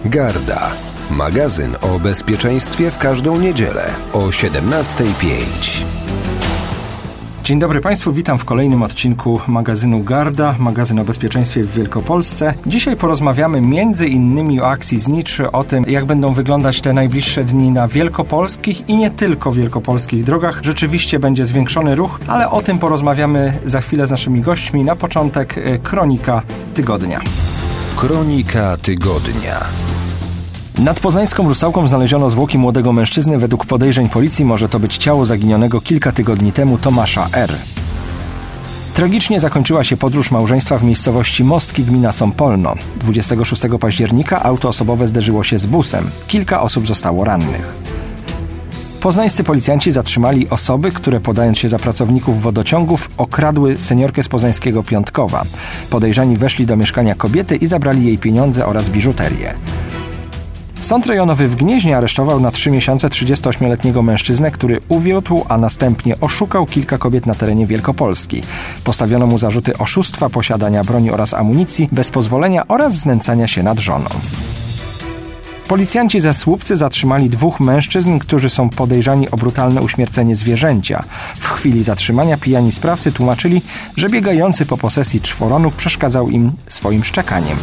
Garda. Magazyn o bezpieczeństwie w każdą niedzielę o 17:05. Dzień dobry Państwu, witam w kolejnym odcinku magazynu Garda, magazyn o bezpieczeństwie w Wielkopolsce. Dzisiaj porozmawiamy między innymi o akcji Znicz, o tym, jak będą wyglądać te najbliższe dni na wielkopolskich i nie tylko wielkopolskich drogach. Rzeczywiście będzie zwiększony ruch, ale o tym porozmawiamy za chwilę z naszymi gośćmi. Na początek kronika tygodnia. Kronika tygodnia. Nad poznańską Rusałką znaleziono zwłoki młodego mężczyzny. Według podejrzeń policji może to być ciało zaginionego kilka tygodni temu Tomasza R. Tragicznie zakończyła się podróż małżeństwa w miejscowości Mostki, gmina Sąpolno. 26 października auto osobowe zderzyło się z busem. Kilka osób zostało rannych. Poznańscy policjanci zatrzymali osoby, które podając się za pracowników wodociągów okradły seniorkę z poznańskiego Piątkowa. Podejrzani weszli do mieszkania kobiety i zabrali jej pieniądze oraz biżuterię. Sąd rejonowy w Gnieźnie aresztował na 3 miesiące 38-letniego mężczyznę, który uwiódł, a następnie oszukał kilka kobiet na terenie Wielkopolski. Postawiono mu zarzuty oszustwa, posiadania broni oraz amunicji bez pozwolenia oraz znęcania się nad żoną. Policjanci ze Słupcy zatrzymali 2 mężczyzn, którzy są podejrzani o brutalne uśmiercenie zwierzęcia. W chwili zatrzymania pijani sprawcy tłumaczyli, że biegający po posesji czworonóg przeszkadzał im swoim szczekaniem.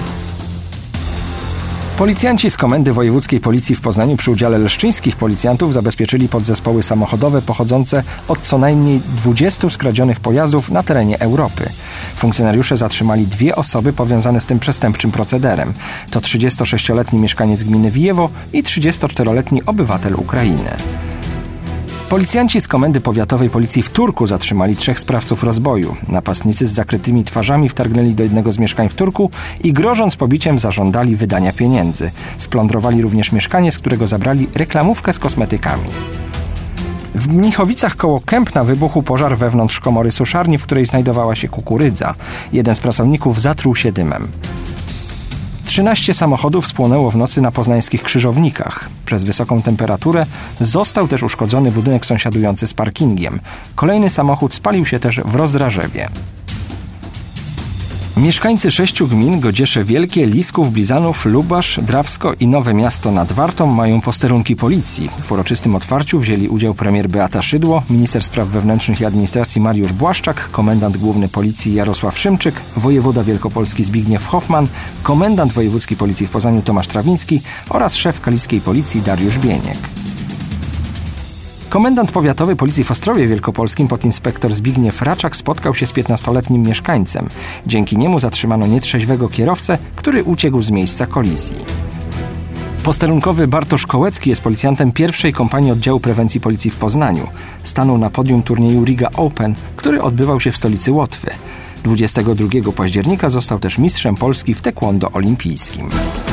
Policjanci z Komendy Wojewódzkiej Policji w Poznaniu przy udziale leszczyńskich policjantów zabezpieczyli podzespoły samochodowe pochodzące od co najmniej 20 skradzionych pojazdów na terenie Europy. Funkcjonariusze zatrzymali 2 osoby powiązane z tym przestępczym procederem. To 36-letni mieszkaniec gminy Wijewo i 34-letni obywatel Ukrainy. Policjanci z Komendy Powiatowej Policji w Turku zatrzymali 3 sprawców rozboju. Napastnicy z zakrytymi twarzami wtargnęli do jednego z mieszkań w Turku i grożąc pobiciem zażądali wydania pieniędzy. Splądrowali również mieszkanie, z którego zabrali reklamówkę z kosmetykami. W Mnichowicach koło Kępna wybuchł pożar wewnątrz komory suszarni, w której znajdowała się kukurydza. Jeden z pracowników zatruł się dymem. 13 samochodów spłonęło w nocy na poznańskich Krzyżownikach. Przez wysoką temperaturę został też uszkodzony budynek sąsiadujący z parkingiem. Kolejny samochód spalił się też w Rozdrażewie. Mieszkańcy 6 gmin Godziesze Wielkie, Lisków, Blizanów, Lubasz, Drawsko i Nowe Miasto nad Wartą mają posterunki policji. W uroczystym otwarciu wzięli udział premier Beata Szydło, minister spraw wewnętrznych i administracji Mariusz Błaszczak, komendant główny policji Jarosław Szymczyk, wojewoda wielkopolski Zbigniew Hoffman, komendant wojewódzki policji w Poznaniu Tomasz Trawiński oraz szef kaliskiej policji Dariusz Bieniek. Komendant powiatowy policji w Ostrowie Wielkopolskim podinspektor Zbigniew Raczak spotkał się z 15-letnim mieszkańcem. Dzięki niemu zatrzymano nietrzeźwego kierowcę, który uciekł z miejsca kolizji. Posterunkowy Bartosz Kołecki jest policjantem pierwszej kompanii oddziału prewencji policji w Poznaniu. Stanął na podium turnieju Riga Open, który odbywał się w stolicy Łotwy. 22 października został też mistrzem Polski w taekwondo olimpijskim.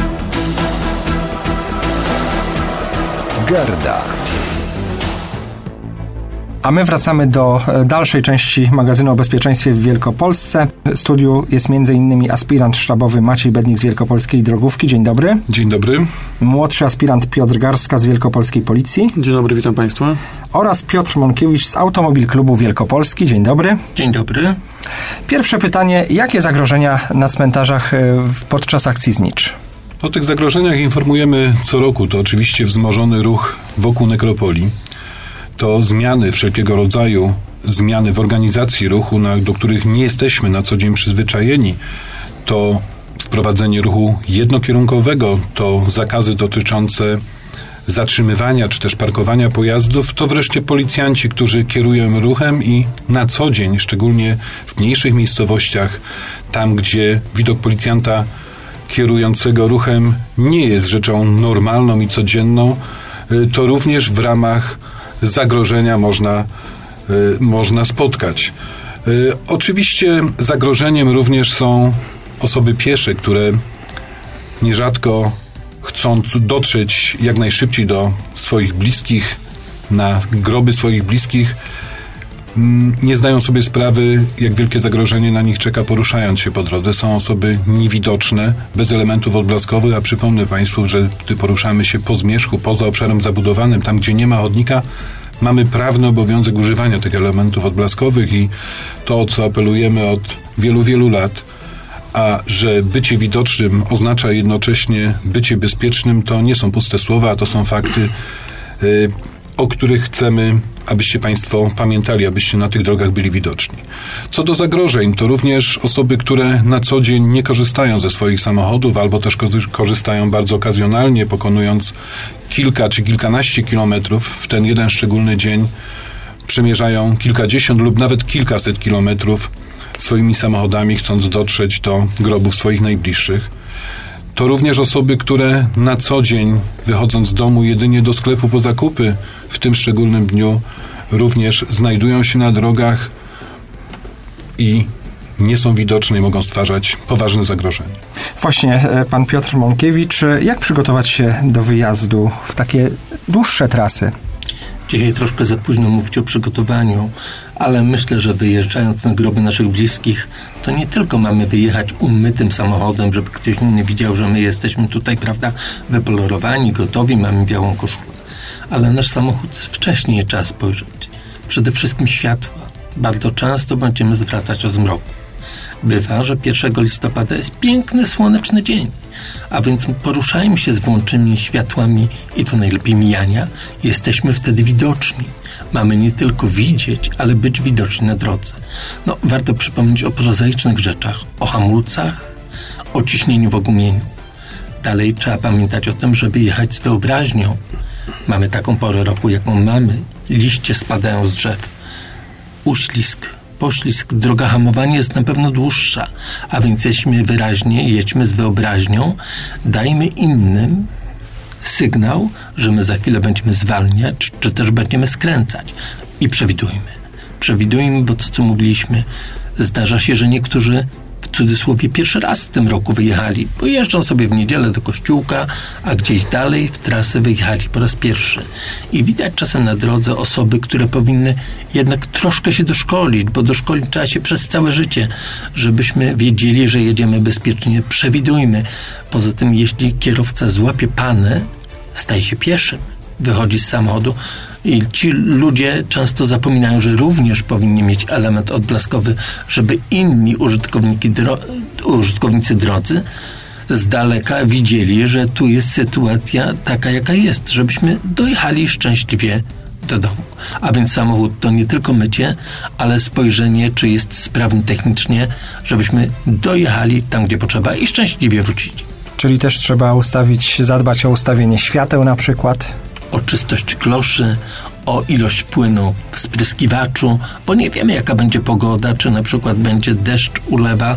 Garda. A my wracamy do dalszej części magazynu o bezpieczeństwie w Wielkopolsce. W studiu jest m.in. aspirant sztabowy Maciej Bednik z Wielkopolskiej Drogówki. Dzień dobry. Dzień dobry. Młodszy aspirant Piotr Garska z Wielkopolskiej Policji. Dzień dobry, witam Państwa. Oraz Piotr Monkiewicz z Automobil Klubu Wielkopolski. Dzień dobry. Dzień dobry. Pierwsze pytanie. Jakie zagrożenia na cmentarzach podczas akcji Znicz? O tych zagrożeniach informujemy co roku. To oczywiście wzmożony ruch wokół nekropolii. To zmiany wszelkiego rodzaju, zmiany w organizacji ruchu, do których nie jesteśmy na co dzień przyzwyczajeni. To wprowadzenie ruchu jednokierunkowego, to zakazy dotyczące zatrzymywania czy też parkowania pojazdów, to wreszcie policjanci, którzy kierują ruchem i na co dzień, szczególnie w mniejszych miejscowościach, tam gdzie widok policjanta kierującego ruchem nie jest rzeczą normalną i codzienną, to również w ramach zagrożenia można spotkać. Oczywiście zagrożeniem również są osoby piesze, które nierzadko chcąc dotrzeć jak najszybciej do swoich bliskich, na groby swoich bliskich, nie zdają sobie sprawy, jak wielkie zagrożenie na nich czeka, poruszając się po drodze. Są osoby niewidoczne, bez elementów odblaskowych, a przypomnę Państwu, że gdy poruszamy się po zmierzchu, poza obszarem zabudowanym, tam gdzie nie ma chodnika, mamy prawny obowiązek używania tych elementów odblaskowych i to, o co apelujemy od wielu, wielu lat, a że bycie widocznym oznacza jednocześnie bycie bezpiecznym, to nie są puste słowa, a to są fakty, o których chcemy, abyście Państwo pamiętali, abyście na tych drogach byli widoczni. Co do zagrożeń, to również osoby, które na co dzień nie korzystają ze swoich samochodów albo też korzystają bardzo okazjonalnie, pokonując kilka czy kilkanaście kilometrów w ten jeden szczególny dzień, przemierzają kilkadziesiąt lub nawet kilkaset kilometrów swoimi samochodami, chcąc dotrzeć do grobów swoich najbliższych. To również osoby, które na co dzień, wychodząc z domu jedynie do sklepu po zakupy, w tym szczególnym dniu również znajdują się na drogach i nie są widoczne i mogą stwarzać poważne zagrożenie. Właśnie, pan Piotr Mąkiewicz, jak przygotować się do wyjazdu w takie dłuższe trasy? Dzisiaj troszkę za późno mówić o przygotowaniu, ale myślę, że wyjeżdżając na groby naszych bliskich, to nie tylko mamy wyjechać umytym samochodem, żeby ktoś inny widział, że my jesteśmy tutaj, prawda, wypolerowani, gotowi, mamy białą koszulę. Ale nasz samochód wcześniej trzeba spojrzeć. Przede wszystkim światła. Bardzo często będziemy zwracać o zmroku. Bywa, że 1 listopada jest piękny, słoneczny dzień, a więc poruszajmy się z włączonymi światłami i to najlepiej mijania. Jesteśmy wtedy widoczni. Mamy nie tylko widzieć, ale być widoczni na drodze. Warto przypomnieć o prozaicznych rzeczach, o hamulcach, o ciśnieniu w ogumieniu. Dalej trzeba pamiętać o tym, żeby jechać z wyobraźnią. Mamy taką porę roku, jaką mamy. Liście spadają z drzew. Uślizg, poślizg, droga hamowania jest na pewno dłuższa, a więc jedźmy wyraźnie, jedźmy z wyobraźnią, dajmy innym sygnał, że my za chwilę będziemy zwalniać, czy też będziemy skręcać. I przewidujmy, bo to, co mówiliśmy, zdarza się, że niektórzy w cudzysłowie pierwszy raz w tym roku wyjechali, bo jeżdżą sobie w niedzielę do kościółka, a gdzieś dalej w trasę wyjechali po raz pierwszy. I widać czasem na drodze osoby, które powinny jednak troszkę się doszkolić, bo doszkolić trzeba się przez całe życie, żebyśmy wiedzieli, że jedziemy bezpiecznie. Przewidujmy. Poza tym, jeśli kierowca złapie panę, staje się pieszym, wychodzi z samochodu i ci ludzie często zapominają, że również powinni mieć element odblaskowy, żeby inni użytkownicy drodzy z daleka widzieli, że tu jest sytuacja taka, jaka jest, żebyśmy dojechali szczęśliwie do domu. A więc samochód to nie tylko mycie, ale spojrzenie, czy jest sprawny technicznie, żebyśmy dojechali tam, gdzie potrzeba i szczęśliwie wrócili. Czyli też trzeba zadbać o ustawienie świateł na przykład? O czystość kloszy, o ilość płynu w spryskiwaczu, bo nie wiemy, jaka będzie pogoda, czy na przykład będzie deszcz, ulewa.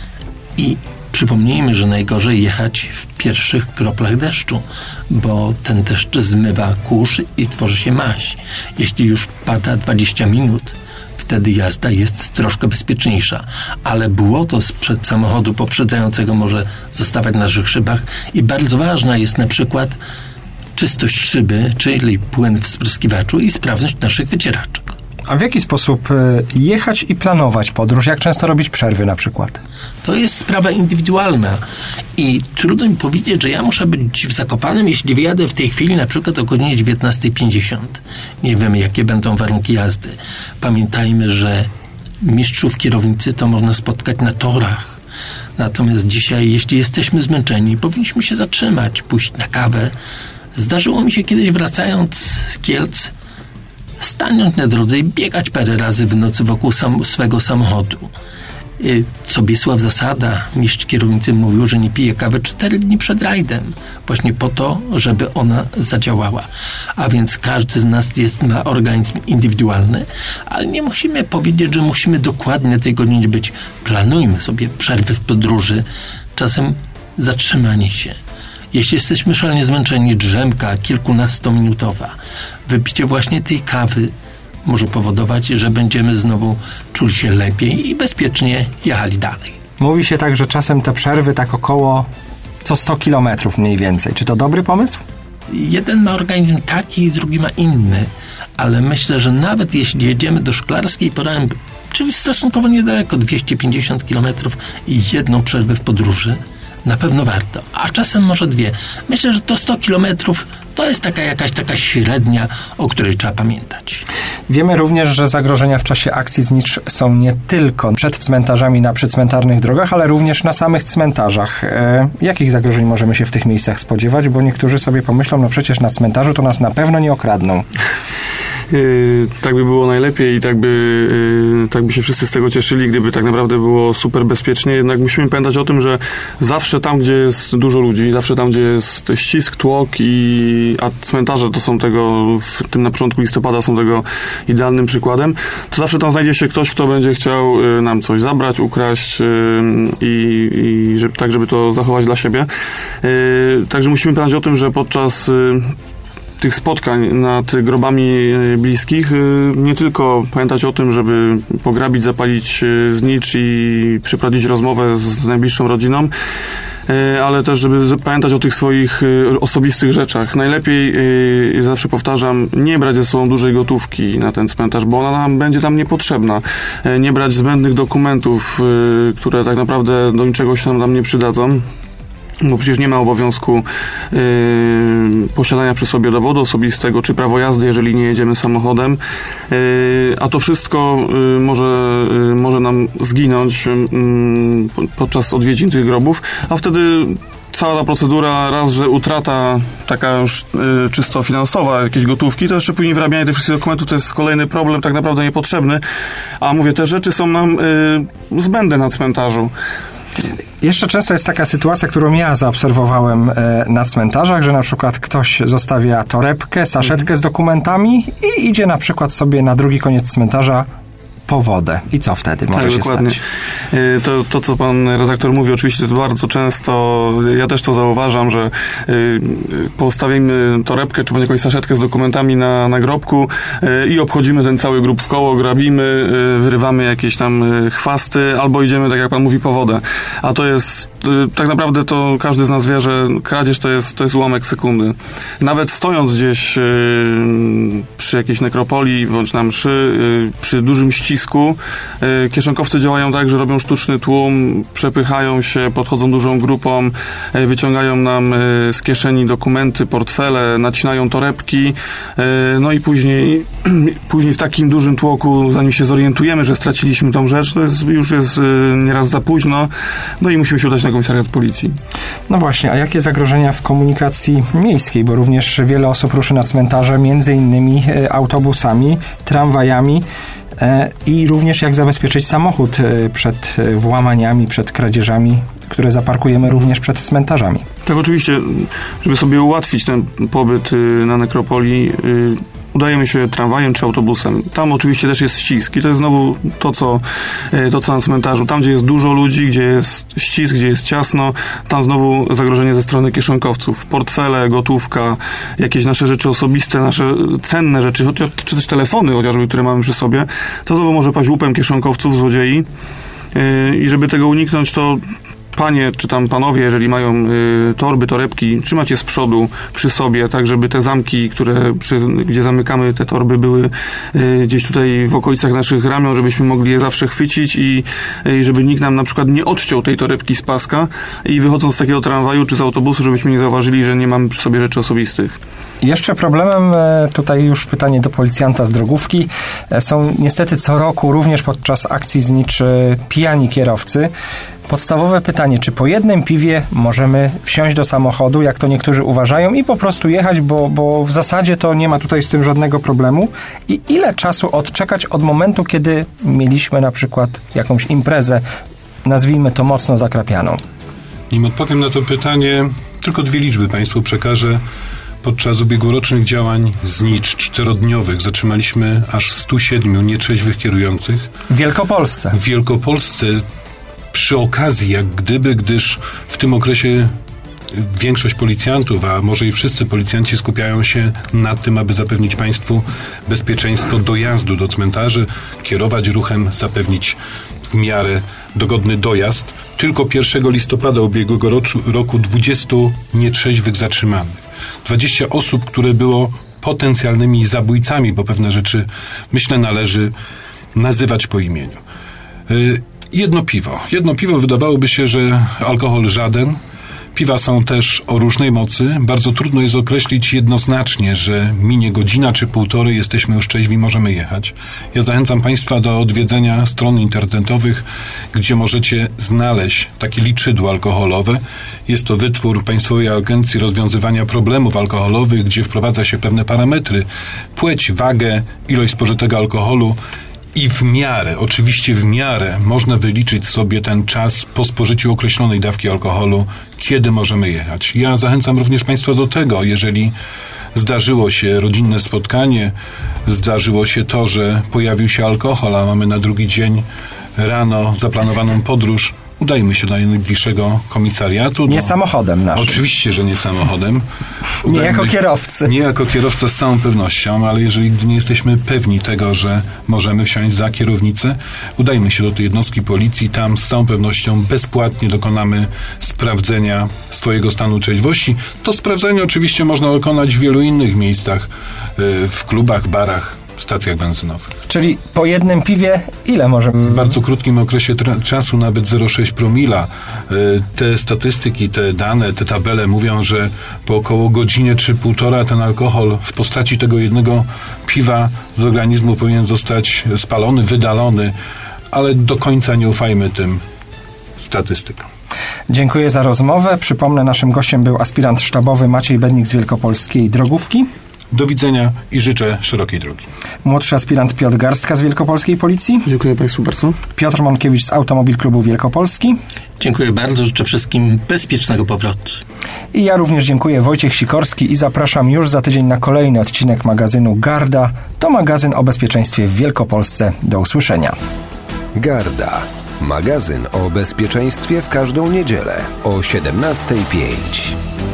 I przypomnijmy, że najgorzej jechać w pierwszych kroplach deszczu, bo ten deszcz zmywa kurz i tworzy się maź. Jeśli już pada 20 minut, wtedy jazda jest troszkę bezpieczniejsza, ale błoto sprzed samochodu poprzedzającego może zostawać na naszych szybach i bardzo ważna jest na przykład czystość szyby, czyli płyn w spryskiwaczu i sprawność naszych wycieraczek. A w jaki sposób jechać i planować podróż? Jak często robić przerwy na przykład? To jest sprawa indywidualna i trudno mi powiedzieć, że ja muszę być w Zakopanem, jeśli wyjadę w tej chwili na przykład o godzinie 19:50. Nie wiemy, jakie będą warunki jazdy. Pamiętajmy, że mistrzów kierownicy to można spotkać na torach. Natomiast dzisiaj, jeśli jesteśmy zmęczeni, powinniśmy się zatrzymać, pójść na kawę. Zdarzyło mi się kiedyś, wracając z Kielc, stanąć na drodze i biegać parę razy w nocy wokół swego samochodu. Sobiesław Zasada, mistrz kierownicy, mówił, że nie pije kawy 4 dni przed rajdem, właśnie po to, żeby ona zadziałała. A więc każdy z nas ma organizm indywidualny, ale nie musimy powiedzieć, że musimy dokładnie tej godzinie być. Planujmy sobie przerwy w podróży, czasem zatrzymanie się. Jeśli jesteśmy szalenie zmęczeni, drzemka kilkunastominutowa, wypicie właśnie tej kawy może powodować, że będziemy znowu czuli się lepiej i bezpiecznie jechali dalej. Mówi się tak, że czasem te przerwy tak około co 100 kilometrów mniej więcej. Czy to dobry pomysł? Jeden ma organizm taki, drugi ma inny, ale myślę, że nawet jeśli jedziemy do Szklarskiej Poręby, czyli stosunkowo niedaleko, 250 kilometrów i jedną przerwę w podróży, na pewno warto. A czasem może 2. Myślę, że to 100 kilometrów to jest jakaś taka średnia, o której trzeba pamiętać. Wiemy również, że zagrożenia w czasie akcji znicz są nie tylko przed cmentarzami na przycmentarnych drogach, ale również na samych cmentarzach. Jakich zagrożeń możemy się w tych miejscach spodziewać? Bo niektórzy sobie pomyślą, no przecież na cmentarzu to nas na pewno nie okradną. Tak by było najlepiej i tak by się wszyscy z tego cieszyli, gdyby tak naprawdę było super bezpiecznie. Jednak musimy pamiętać o tym, że zawsze tam, gdzie jest dużo ludzi, zawsze tam, gdzie jest ścisk, tłok a cmentarze to są tego, w tym na początku listopada są tego idealnym przykładem, to zawsze tam znajdzie się ktoś, kto będzie chciał nam coś zabrać, ukraść i żeby to zachować dla siebie. Także musimy pamiętać o tym, że podczas tych spotkań nad grobami bliskich, nie tylko pamiętać o tym, żeby pograbić, zapalić znicz i przeprowadzić rozmowę z najbliższą rodziną, ale też, żeby pamiętać o tych swoich osobistych rzeczach. Najlepiej, zawsze powtarzam, nie brać ze sobą dużej gotówki na ten cmentarz, bo ona nam będzie tam niepotrzebna. Nie brać zbędnych dokumentów, które tak naprawdę do niczego się nam nie przydadzą. Bo przecież nie ma obowiązku posiadania przy sobie dowodu osobistego, czy prawo jazdy, jeżeli nie jedziemy samochodem, a to wszystko może nam zginąć podczas odwiedzin tych grobów, a wtedy cała ta procedura, raz, że utrata taka już czysto finansowa, jakiejś gotówki, to jeszcze później wyrabianie tych wszystkich dokumentów to jest kolejny problem, tak naprawdę niepotrzebny, a mówię, te rzeczy są nam zbędne na cmentarzu. Jeszcze często jest taka sytuacja, którą ja zaobserwowałem na cmentarzach, że na przykład ktoś zostawia torebkę, saszetkę z dokumentami i idzie na przykład sobie na drugi koniec cmentarza po wodę. I co wtedy może się dokładnie stać? To, co pan redaktor mówi, oczywiście jest bardzo często, ja też to zauważam, że postawimy torebkę czy jakąś saszetkę z dokumentami na nagrobku i obchodzimy ten cały grób w koło, grabimy, wyrywamy jakieś tam chwasty, albo idziemy, tak jak pan mówi, po wodę. A to jest, tak naprawdę to każdy z nas wie, że kradzież to jest ułamek sekundy. Nawet stojąc gdzieś przy jakiejś nekropolii, bądź na mszy, przy dużym ścisku, kieszonkowcy działają tak, że robią sztuczny tłum, przepychają się, podchodzą dużą grupą, wyciągają nam z kieszeni dokumenty, portfele, nacinają torebki, no i później w takim dużym tłoku, zanim się zorientujemy, że straciliśmy tą rzecz, to już jest nieraz za późno, no i musimy się udać na komisariat policji. No właśnie, a jakie zagrożenia w komunikacji miejskiej, bo również wiele osób ruszy na cmentarze, między innymi autobusami, tramwajami, i również jak zabezpieczyć samochód przed włamaniami, przed kradzieżami, które zaparkujemy również przed cmentarzami. Tak, oczywiście, żeby sobie ułatwić ten pobyt na nekropolii, udajemy się tramwajem czy autobusem. Tam oczywiście też jest ścisk i to jest znowu to, co na cmentarzu. Tam, gdzie jest dużo ludzi, gdzie jest ścisk, gdzie jest ciasno, tam znowu zagrożenie ze strony kieszonkowców. Portfele, gotówka, jakieś nasze rzeczy osobiste, nasze cenne rzeczy, czy też telefony chociażby, które mamy przy sobie, to znowu może paść łupem kieszonkowców, złodziei. I żeby tego uniknąć, to panie, czy tam panowie, jeżeli mają torby, torebki, trzymać je z przodu przy sobie, tak żeby te zamki, gdzie zamykamy te torby, były gdzieś tutaj w okolicach naszych ramion, żebyśmy mogli je zawsze chwycić i żeby nikt nam na przykład nie odciął tej torebki z paska i wychodząc z takiego tramwaju czy z autobusu, żebyśmy nie zauważyli, że nie mamy przy sobie rzeczy osobistych. Jeszcze problemem, tutaj już pytanie do policjanta z drogówki, są niestety co roku, również podczas akcji znicz, pijani kierowcy. Podstawowe pytanie, czy po jednym piwie możemy wsiąść do samochodu, jak to niektórzy uważają, i po prostu jechać, bo w zasadzie to nie ma tutaj z tym żadnego problemu? I ile czasu odczekać od momentu, kiedy mieliśmy na przykład jakąś imprezę, nazwijmy to mocno zakrapianą? Nim odpowiem na to pytanie, tylko 2 liczby Państwu przekażę. Podczas ubiegłorocznych działań znicz 4-dniowych zatrzymaliśmy aż 107 nietrzeźwych kierujących. W Wielkopolsce. W Wielkopolsce przy okazji, gdyż w tym okresie większość policjantów, a może i wszyscy policjanci skupiają się na tym, aby zapewnić państwu bezpieczeństwo dojazdu do cmentarzy, kierować ruchem, zapewnić w miarę dogodny dojazd. Tylko 1 listopada ubiegłego roku 20 nietrzeźwych zatrzymanych. 20 osób, które było potencjalnymi zabójcami, bo pewne rzeczy, myślę, należy nazywać po imieniu. Jedno piwo. Wydawałoby się, że alkohol żaden, Piwa są też o różnej mocy. Bardzo trudno jest określić jednoznacznie, że minie godzina czy półtorej, jesteśmy już trzeźwi, możemy jechać. Ja zachęcam Państwa do odwiedzenia stron internetowych, gdzie możecie znaleźć takie liczydło alkoholowe. Jest to wytwór Państwowej Agencji Rozwiązywania Problemów Alkoholowych, gdzie wprowadza się pewne parametry: płeć, wagę, ilość spożytego alkoholu. I oczywiście w miarę można wyliczyć sobie ten czas po spożyciu określonej dawki alkoholu, kiedy możemy jechać. Ja zachęcam również Państwa do tego, jeżeli zdarzyło się rodzinne spotkanie, zdarzyło się to, że pojawił się alkohol, a mamy na drugi dzień rano zaplanowaną podróż, udajmy się do najbliższego komisariatu. Nie samochodem naszym. Oczywiście, że nie samochodem. Nie jako kierowcy. Nie jako kierowca z całą pewnością, ale jeżeli nie jesteśmy pewni tego, że możemy wsiąść za kierownicę, udajmy się do tej jednostki policji. Tam z całą pewnością bezpłatnie dokonamy sprawdzenia swojego stanu trzeźwości. To sprawdzenie oczywiście można dokonać w wielu innych miejscach, w klubach, barach, stacjach benzynowych. Czyli po jednym piwie ile możemy? W bardzo krótkim okresie czasu, nawet 0,6 promila. Te statystyki, te dane, te tabele mówią, że po około godzinie czy półtora ten alkohol w postaci tego jednego piwa z organizmu powinien zostać spalony, wydalony, ale do końca nie ufajmy tym statystykom. Dziękuję za rozmowę. Przypomnę, naszym gościem był aspirant sztabowy Maciej Bednik z Wielkopolskiej Drogówki. Do widzenia i życzę szerokiej drogi. Młodszy aspirant Piotr Garstka z Wielkopolskiej Policji. Dziękuję Państwu bardzo. Piotr Monkiewicz z Automobil Klubu Wielkopolski. Dziękuję bardzo, życzę wszystkim bezpiecznego powrotu. I ja również dziękuję, Wojciech Sikorski, i zapraszam już za tydzień na kolejny odcinek magazynu Garda. To magazyn o bezpieczeństwie w Wielkopolsce. Do usłyszenia. Garda. Magazyn o bezpieczeństwie w każdą niedzielę o 17:05.